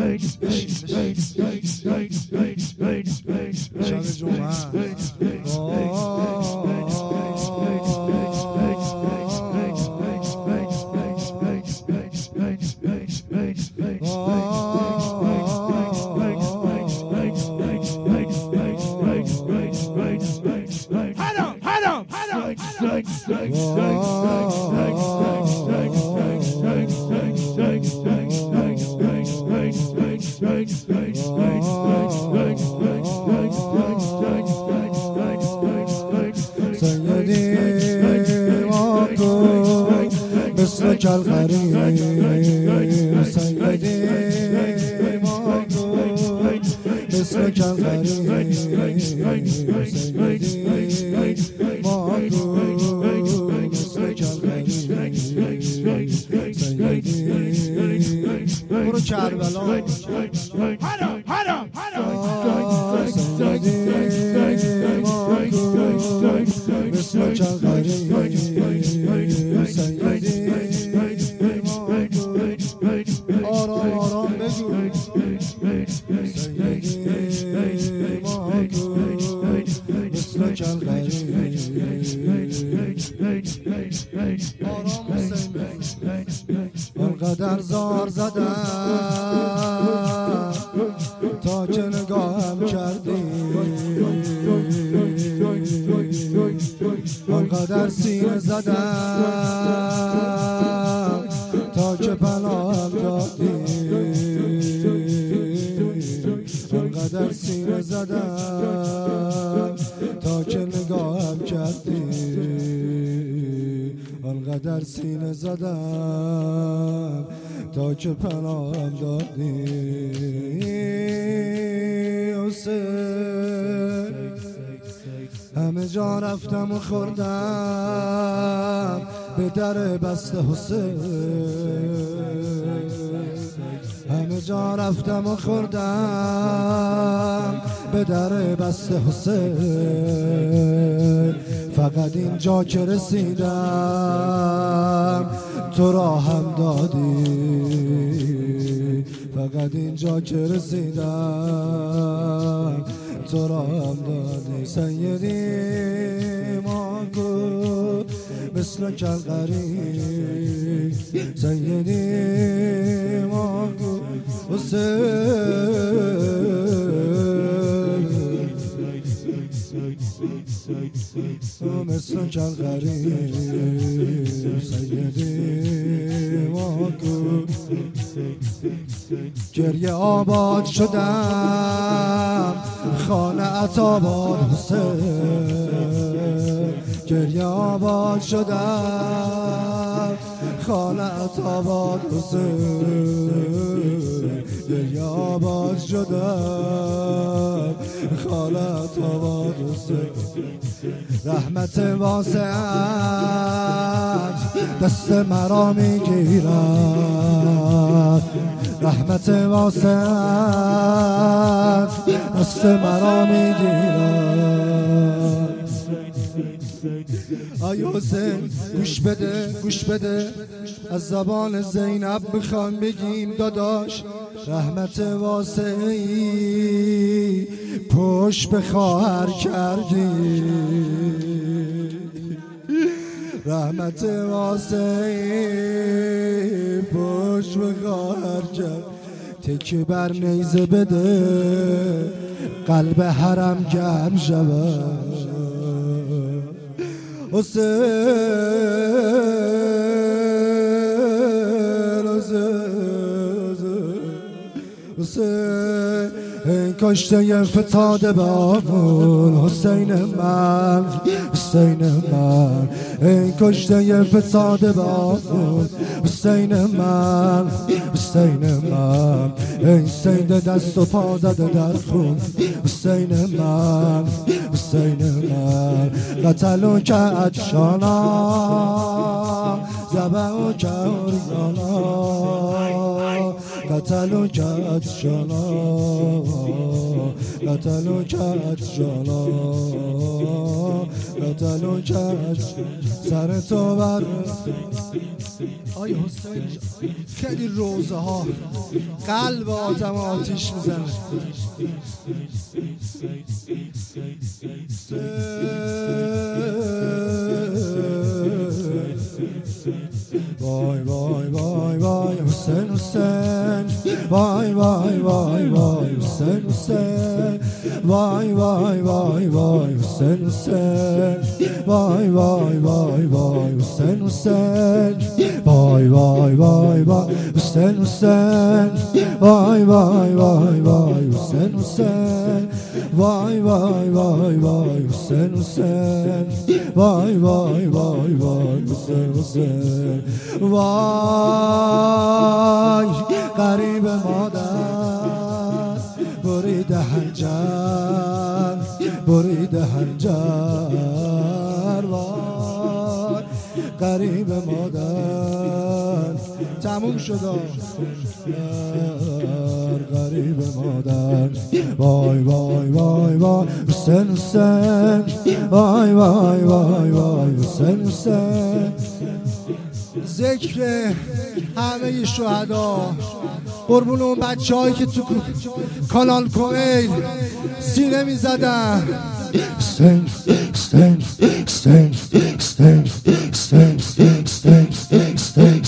شب جمعه مثل کلغری سیدی ماگو مثل کلغری سیدی ماگو مثل کلغری سیدی برو کربلا سیدی ماگو مثل کلغری سیدی آرام آرام بگو سیدی ماگو مثل کلغری آرام حسین انقدر زار زدم تا که نگاهم کردی انقدر سینه زدم تا که پناهم دادی انقدر سینه زدم تا که نگاهم کردی انقدر سینه زدم تا که پناهم دادی همه جا رفتم و خوردم به در بسته حسین همه جا رفتم و خوردم به در بسته حسین فقط اینجا که رسیدم تو را هم دادی فقط اینجا که رسیدم تو را هم دادی سیدی ماگو مثل کلغری سیدی ماگو مثل کلغری سیدی ماگو گریه آباد شدم خانه عطاباد حسین گریه آباد شدم خانه عطاباد حسین گریه آباد شدم خانه عطاباد حسین رحمت واسعت دست مرا میگیرد رحمت واسعت دست مرا میگیرد آی حسین گوش بده گوش بده از زبان زینب میخوام بگیم داداش رحمت واسعی پشت به خواهر کردی رحمت واسعی پشت به خواهر کرد تکی بر نیزه بده قلب حرم گرم شود حسین کشته فتاده بابون حسین من حسین من کشته فتاده بابون حسین من حسین من سید دست و پا زده در خون حسین من حسین من قتلو که عطشانا زبعو که اوریانا قتلو که عطشانا قتلو که عطشانا قتلو که سر تو بر آی حسین خیلی روزه ها قلب آدم آتیش میزنه. وای وای وای وای حسین حسین، وای وای وای وای حسین حسین، وای وای وای وای حسین حسین، وای وای وای وای حسین حسین، وای وای وای وای حسین حسین، وای وای وای وای حسین حسین، وای وای وای وای حسین حسین، وای وای وای وای حسین حسین. وای غریب مادر برید هنجر، برید هنجر، وای غریب مادر تموم شد غریب مادر. وای وای وای وای حسین حسین، وای وای وای وای حسین حسین. ذکر همه شهدا، قربون اون بچه هایی که تو کانال کویل سینه می زدن. حسین حسین حسین حسین حسین حسین حسین